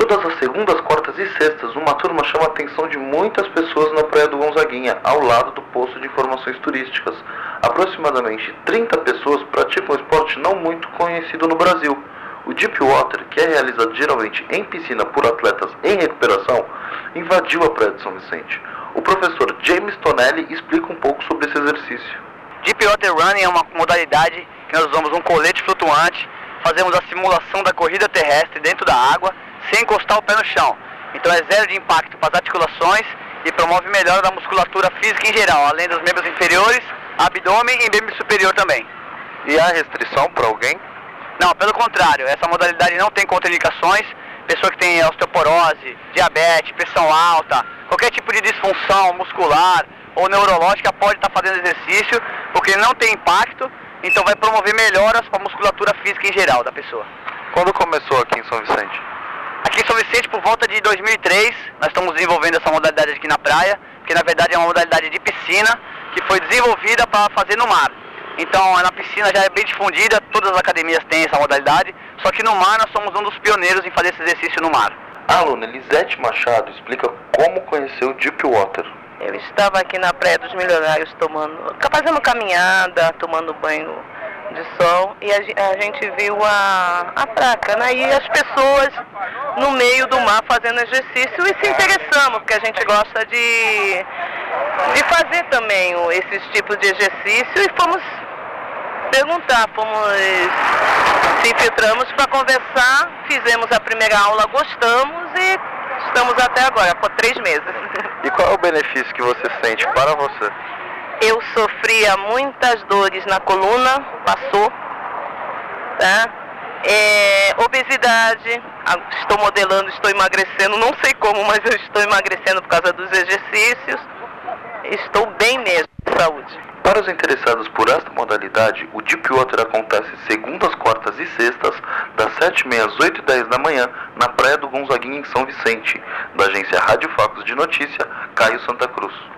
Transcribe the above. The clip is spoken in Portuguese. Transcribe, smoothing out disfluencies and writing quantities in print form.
Todas as segundas, quartas e sextas, uma turma chama a atenção de muitas pessoas na Praia do Gonzaguinha, ao lado do posto de informações turísticas. Aproximadamente 30 pessoas praticam um esporte não muito conhecido no Brasil. O Deep Water, que é realizado geralmente em piscina por atletas em recuperação, invadiu a Praia de São Vicente. O professor James Tonelli explica um pouco sobre esse exercício. Deep Water Running é uma modalidade que nós usamos um colete flutuante, fazemos a simulação da corrida terrestre dentro da água, sem encostar o pé no chão. Então é zero de impacto para as articulações e promove melhora da musculatura física em geral, além dos membros inferiores, abdômen e membro superior também. E há restrição para alguém? Não, pelo contrário, essa modalidade não tem contraindicações. Pessoa que tem osteoporose, diabetes, pressão alta, qualquer tipo de disfunção muscular ou neurológica pode estar fazendo exercício, porque não tem impacto, então vai promover melhoras para a musculatura física em geral da pessoa. Quando começou aqui em São Vicente? Aqui em São Vicente, por volta de 2003, nós estamos desenvolvendo essa modalidade aqui na praia, que na verdade é uma modalidade de piscina que foi desenvolvida para fazer no mar. Então, na piscina já é bem difundida, todas as academias têm essa modalidade, só que no mar nós somos um dos pioneiros em fazer esse exercício no mar. A aluna Elisete Machado explica como conheceu o Deep Water. Eu estava aqui na Praia dos Milionários fazendo caminhada, tomando banho de sol, e a gente viu a placa, né? E as pessoas no meio do mar fazendo exercício e se interessamos, porque a gente gosta de fazer também esses tipos de exercício, e fomos perguntar, se infiltramos para conversar, fizemos a primeira aula, gostamos e estamos até agora, por 3 meses. E qual é o benefício que você sente para você? Eu sofria muitas dores na coluna, passou, tá? Obesidade, estou modelando, estou emagrecendo, não sei como, mas eu estou emagrecendo por causa dos exercícios. Estou bem mesmo de saúde. Para os interessados por esta modalidade, o Deep Water acontece segundas, quartas e sextas, das 7h30 às 8h10 da manhã, na Praia do Gonzaguinha, em São Vicente. Da agência Rádio Facos de Notícia, Caio Santa Cruz.